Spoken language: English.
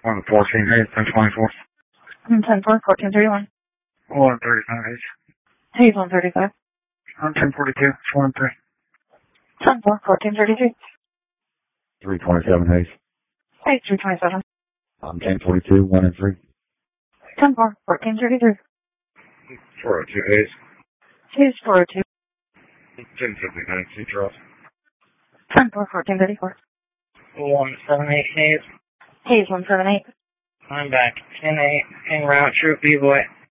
114 Hayes, 1024. 10-4, 1431. 135 Hayes. Hayes 135. 1042, 13. 10-4, 1432. 327 Hayes. Hayes 327. 1042, 1 and 3. 10-4, 1433. 402 Hayes. Hayes 402. 1059, C Charles. 10-4, 1434. 178 Hayes. Hayes 178. I'm back. 10-8, en route, troop B-boy.